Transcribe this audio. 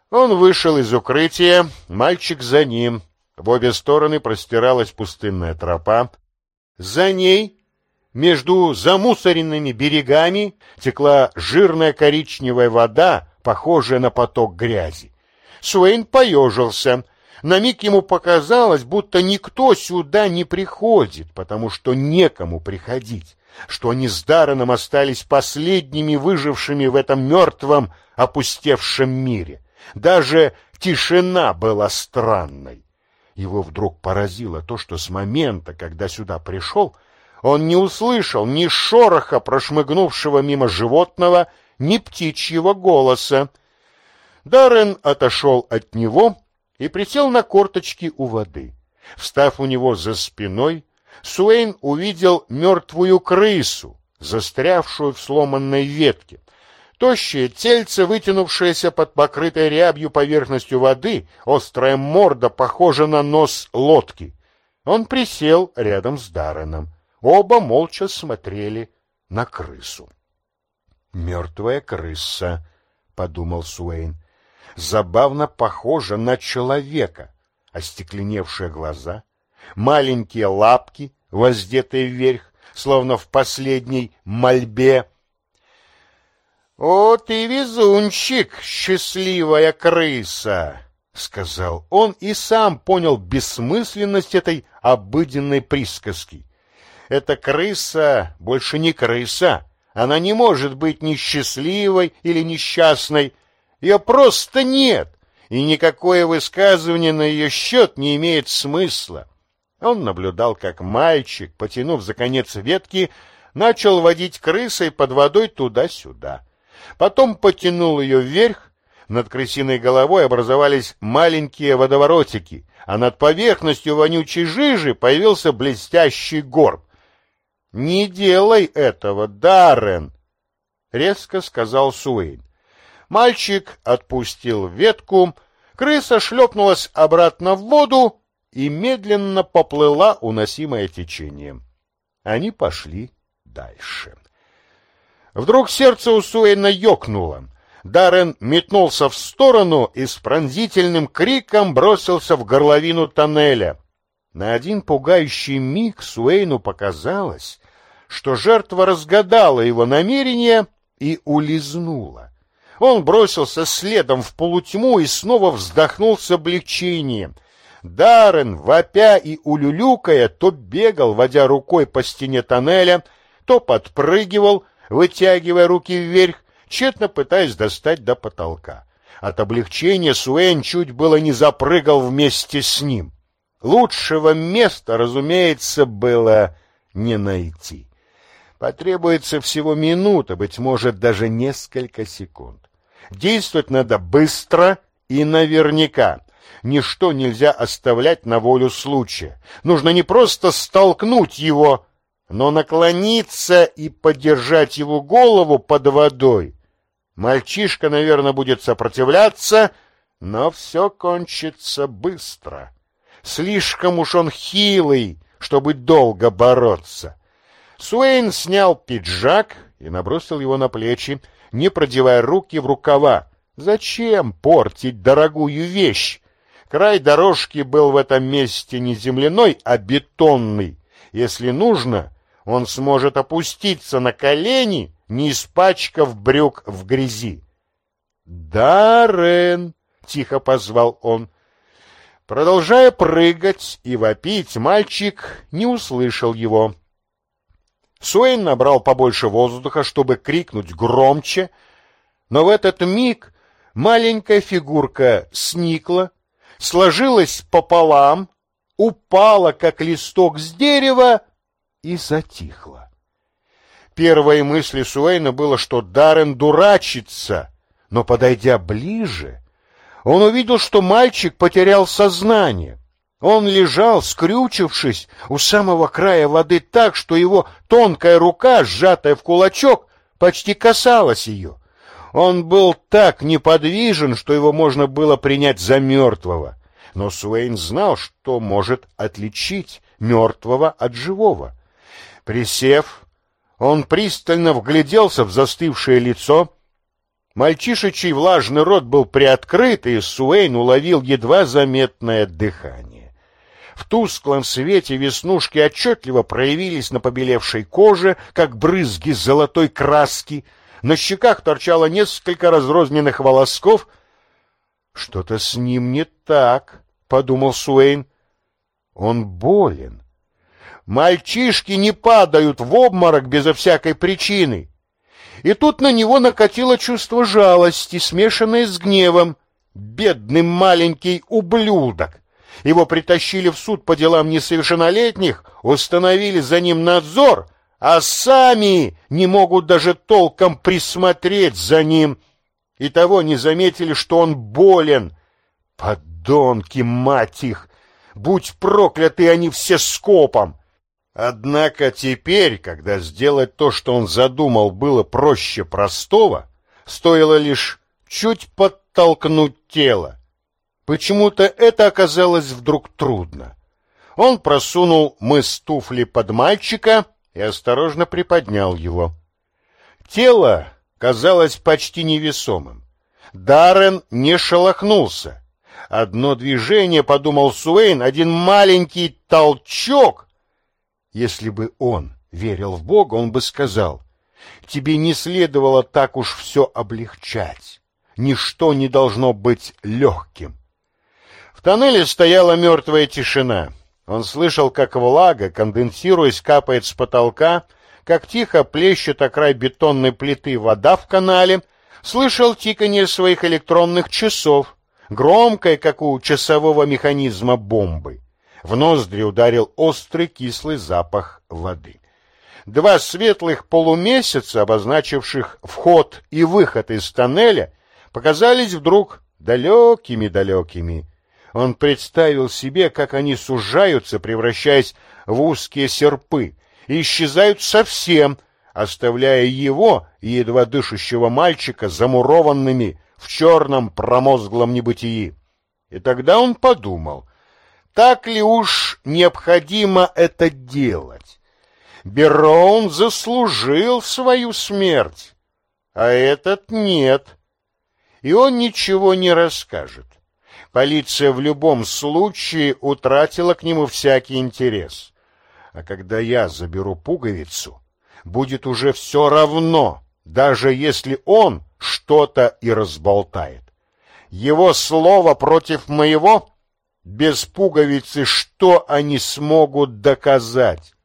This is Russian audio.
Он вышел из укрытия, мальчик за ним. В обе стороны простиралась пустынная тропа. За ней, между замусоренными берегами, текла жирная коричневая вода, похожая на поток грязи. Суэйн поежился. На миг ему показалось, будто никто сюда не приходит, потому что некому приходить, что они с Дарреном остались последними выжившими в этом мертвом, опустевшем мире. Даже тишина была странной. Его вдруг поразило то, что с момента, когда сюда пришел, он не услышал ни шороха прошмыгнувшего мимо животного, ни птичьего голоса. Даррен отошел от него и присел на корточки у воды. Встав у него за спиной, Суэйн увидел мертвую крысу, застрявшую в сломанной ветке. Тощее тельце, вытянувшееся под покрытой рябью поверхностью воды, острая морда похожа на нос лодки. Он присел рядом с Дарреном. Оба молча смотрели на крысу. «Мертвая крыса», — подумал Суэйн, — «забавно похожа на человека. Остекленевшие глаза, маленькие лапки, воздетые вверх, словно в последней мольбе. «О, ты везунчик, счастливая крыса!» — сказал он и сам понял бессмысленность этой обыденной присказки. Эта крыса больше не крыса. Она не может быть ни счастливой или несчастной. Ее просто нет, и никакое высказывание на ее счет не имеет смысла. Он наблюдал, как мальчик, потянув за конец ветки, начал водить крысой под водой туда-сюда. Потом потянул ее вверх. Над крысиной головой образовались маленькие водоворотики, а над поверхностью вонючей жижи появился блестящий горб. «Не делай этого, Даррен!» — резко сказал Суэйн. Мальчик отпустил ветку, крыса шлепнулась обратно в воду и медленно поплыла, уносимая течением. Они пошли дальше. Вдруг сердце у Суэйна ёкнуло. Даррен метнулся в сторону и с пронзительным криком бросился в горловину тоннеля. На один пугающий миг Суэйну показалось, что жертва разгадала его намерение и улизнула. Он бросился следом в полутьму и снова вздохнул с облегчением. Даррен, вопя и улюлюкая, то бегал, водя рукой по стене тоннеля, то подпрыгивал, вытягивая руки вверх, тщетно пытаясь достать до потолка. От облегчения Суэйн чуть было не запрыгал вместе с ним. Лучшего места, разумеется, было не найти. Потребуется всего минута, быть может, даже несколько секунд. Действовать надо быстро и наверняка. Ничто нельзя оставлять на волю случая. Нужно не просто столкнуть его, но наклониться и подержать его голову под водой. Мальчишка, наверное, будет сопротивляться, но все кончится быстро. Слишком уж он хилый, чтобы долго бороться. Суэйн снял пиджак и набросил его на плечи, не продевая руки в рукава. Зачем портить дорогую вещь? Край дорожки был в этом месте не земляной, а бетонный. Если нужно, он сможет опуститься на колени, не испачкав брюк в грязи. «Даррен!» — тихо позвал он. Продолжая прыгать и вопить, мальчик не услышал его. Суэйн набрал побольше воздуха, чтобы крикнуть громче, но в этот миг маленькая фигурка сникла, сложилась пополам, упала, как листок с дерева, и затихла. Первой мыслью Суэйна было, что Даррен дурачится, но, подойдя ближе, он увидел, что мальчик потерял сознание. Он лежал, скрючившись, у самого края воды так, что его тонкая рука, сжатая в кулачок, почти касалась ее. Он был так неподвижен, что его можно было принять за мертвого. Но Суэйн знал, что может отличить мертвого от живого. Присев, он пристально вгляделся в застывшее лицо. Мальчишечий влажный рот был приоткрыт, и Суэйн уловил едва заметное дыхание. В тусклом свете веснушки отчетливо проявились на побелевшей коже, как брызги золотой краски. На щеках торчало несколько разрозненных волосков. «Что-то с ним не так», — подумал Суэйн. «Он болен. Мальчишки не падают в обморок безо всякой причины». И тут на него накатило чувство жалости, смешанное с гневом. Бедный маленький ублюдок! Его притащили в суд по делам несовершеннолетних, установили за ним надзор, а сами не могут даже толком присмотреть за ним. И того не заметили, что он болен. Подонки, мать их! Будь прокляты они все скопом! Однако теперь, когда сделать то, что он задумал, было проще простого, стоило лишь чуть подтолкнуть тело. Почему-то это оказалось вдруг трудно. Он просунул мыс туфли под мальчика и осторожно приподнял его. Тело казалось почти невесомым. Даррен не шелохнулся. Одно движение, подумал Суэйн, один маленький толчок. Если бы он верил в Бога, он бы сказал: тебе не следовало так уж все облегчать. Ничто не должно быть легким. В тоннеле стояла мертвая тишина. Он слышал, как влага, конденсируясь, капает с потолка, как тихо плещет о край бетонной плиты вода в канале, слышал тиканье своих электронных часов, громкое, как у часового механизма бомбы. В ноздри ударил острый кислый запах воды. Два светлых полумесяца, обозначивших вход и выход из тоннеля, показались вдруг далекими-далекими. Он представил себе, как они сужаются, превращаясь в узкие серпы, и исчезают совсем, оставляя его и едва дышащего мальчика замурованными в черном промозглом небытии. И тогда он подумал: так ли уж необходимо это делать? Бероун заслужил свою смерть, а этот нет. И он ничего не расскажет. Полиция в любом случае утратила к нему всякий интерес. А когда я заберу пуговицу, будет уже все равно, даже если он что-то и разболтает. Его слово против моего? Без пуговицы что они смогут доказать?